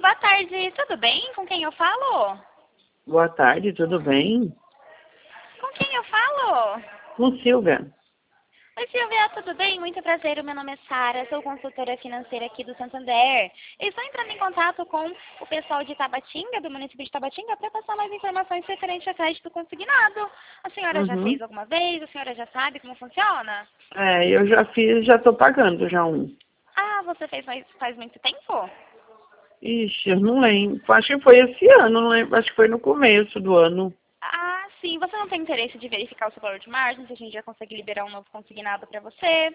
boa tarde. Tudo bem? Com quem eu falo? Boa tarde, tudo bem? Com quem eu falo? Com Silvia. Oi, Silvia, tudo bem? Muito prazer. O meu nome é Sara, sou consultora financeira aqui do Santander. Eu estou entrando em contato com o pessoal de Tabatinga, do município de Tabatinga, para passar mais informações referente a crédito consignado. A senhora já Uhum. fez alguma vez? A senhora já sabe como funciona? É, eu já fiz, já tô pagando já um. Ah, você fez faz muito tempo? Ixi, eu não lembro. Acho que foi esse ano, não lembro. Acho que foi no começo do ano. Ah, sim. Você não tem interesse de verificar o seu valor de margem, se a gente já consegue liberar um novo consignado para você?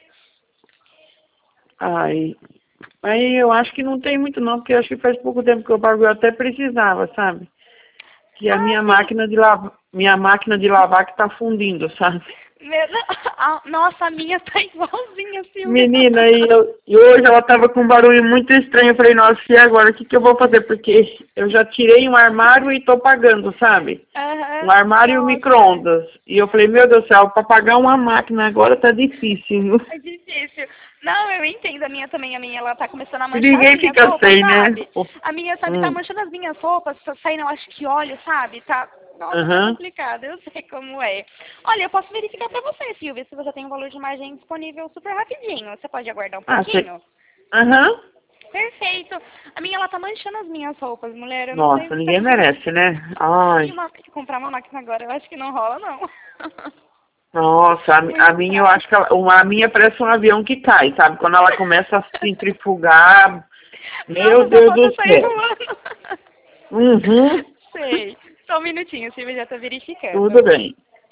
Ai, aí eu acho que não tem muito não, porque eu acho que faz pouco tempo que eu pago, eu até precisava, sabe? Que a Ah, sim. minha máquina de lavar que tá fundindo, sabe? Nossa, a minha tá igualzinha, Silvia. Menina, e hoje ela tava com um barulho muito estranho. Eu falei, nossa, e agora? O que que eu vou fazer? Porque eu já tirei um armário e tô pagando, sabe? Um Aham, armário e um nossa, micro-ondas. E eu falei, meu Deus do céu, para pagar uma máquina agora tá difícil, viu? é difícil. Não, eu entendo a minha também. A minha, ela tá começando a E manchar as ninguém minhas fica roupas, sem, né? sabe? A minha, sabe, tá Hum. manchando as minhas roupas, tá saindo, eu acho que óleo, sabe? Tá, nossa, tá Aham. complicado, eu sei como é. Olha, eu posso verificar pra você, Silvia, se você tem um valor de margem disponível super rapidinho. Você pode aguardar um Ah, você... pouquinho? Aham. Perfeito. A minha, ela tá manchando as minhas roupas, mulher. Eu não sei o Nossa, que tá ninguém acontecendo. merece, né? E Ai. tem que comprar uma máquina agora, eu acho que não rola, não. Nossa, a Muito minha eu caro. acho que a minha parece um avião que cai, sabe? Quando ela começa a centrifugar, meu Nossa, já Deus falta do sair céu. voando. Uhum. Sei. Só um minutinho, Silvia, já tá verificando. Tudo bem.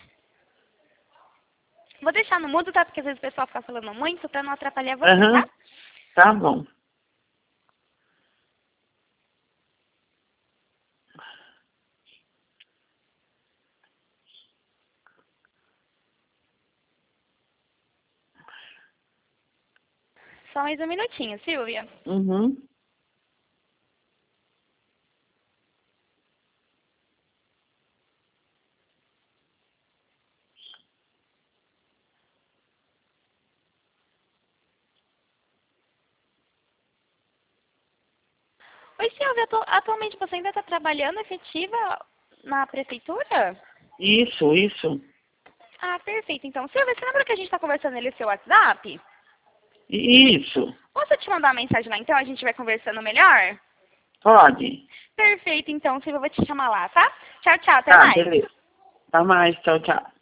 Vou deixar no mudo, tá? Porque às vezes o pessoal fica falando muito pra não atrapalhar você, tá? Aham. Tá bom. Só mais um minutinho, Silvia. Uhum. Oi, Silvia, atualmente você ainda tá trabalhando efetiva na prefeitura? Isso. Ah, perfeito. Então, Silvia, você lembra que a gente tá conversando ali no seu WhatsApp? Isso. Posso te mandar uma mensagem lá, então a gente vai conversando melhor? Pode. Perfeito, então, Silvia, eu vou te chamar lá, tá? Tchau, tchau, até Tá, mais. beleza. Tá mais. Tchau, tchau.